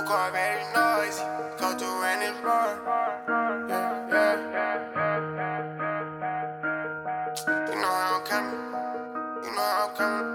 car very noisy. Come through and it's roaring. Yeah, yeah. You know how I'm coming. You know how I'm coming.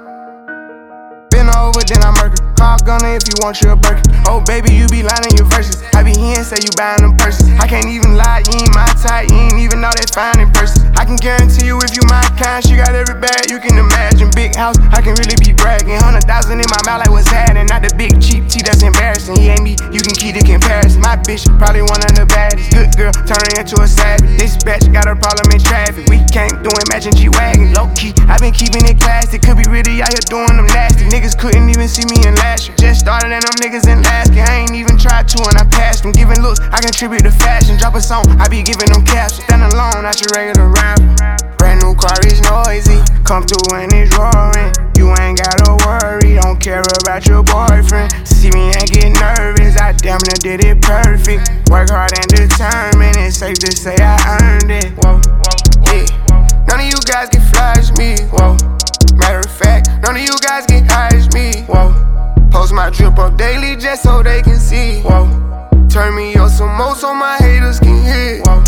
Been over, then I murder. Call gunner if you want you a burger. Oh baby, you be lying in your verses. I be here and say you buying them purses. I can't even lie, you ain't my type. You ain't even know that fine in person. I can guarantee you if you my kind, she got every bag you can imagine. Big house, I can really be bragging. 100,000 in my mouth like what's happening. Not the big cheap tea that's embarrassing. He ain't me, you can keep the comparison. My bitch probably one of the baddest. Good girl, turning into a savage. This bitch got a problem in traffic. We can't do it, matching G-Wagon. Low key, I been keeping it classy. Could be really out here doing them nasty. Niggas couldn't even see me in last year. Just started and them niggas in last year. I ain't even tried to and I passed them. Giving looks, I contribute to fashion. Drop a song, I be giving them captions. Stand alone, not your regular rapper. Brand new car is noisy. Come through and it's roaring. You ain't gotta worry, don't care about your boyfriend. See me and get nervous, I damn near did it perfect. Work hard and determined, it's safe to say I earned it. Whoa, yeah. None of you guys get fly as me. Whoa. Matter of fact, none of you guys get high as me. Whoa. Post my drip up daily just so they can see. Whoa. Turn me up some more so my haters can hear. Whoa.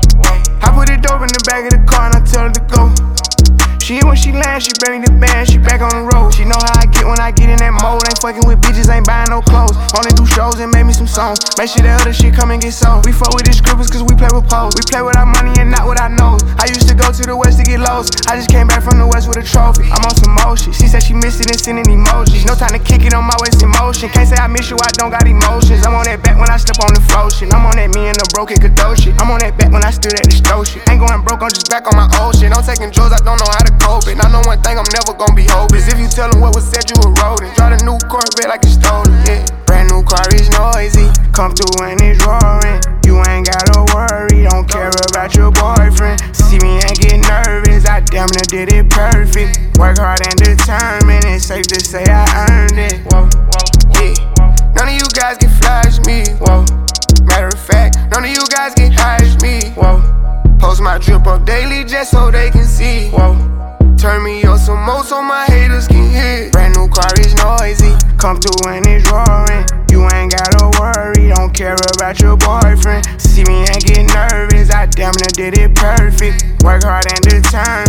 I put the dope in the back of the car and I tell her to go. She when she lands, she bring the band, she back on the road. She know how I get when I get in that mode. Ain't fucking with bitches, ain't buying no clothes. Only do shows and make me some songs. Make sure that other shit come and get sold. We fuck with these scribbles cause we play with pose. We play with our money and not with our nose. I used to go to the west to get lost. I just came back from the west with a trophy. I'm on some motion. She said she missed it and sending emojis. No time to kick it on my waist in motion. Can't say I miss you, I don't got emotions. I'm on that back when I step on the flow shit. I'm on that me and the broken Kadoshi. I'm on that back when I stood at the stove shit. Ain't going broke, I'm just back on my old shit. I'm taking drugs, I don't know how to cope it. I know one thing I'm never gonna be hopeless. If you tell them what was said, you eroding. Drive a new Corvette like it's stolen, yeah. Brand new car is noisy. Come through and it's roaring. You ain't gotta worry, don't care about your boyfriend. See me and get nervous, I damn near did it perfect. Work hard and determined, it's safe to say I earned it. Whoa, yeah. None of you guys get fly as me. Whoa. Matter of fact, none of you guys get high as me. Whoa. Post my drip up daily just so they can see. Whoa. Turn me up some more so my haters can hear. Brand new car is noisy. Come through and it's roaring. You ain't gotta worry, don't care about your boyfriend. See me and get nervous, I damn near did it perfect. Work hard and determined.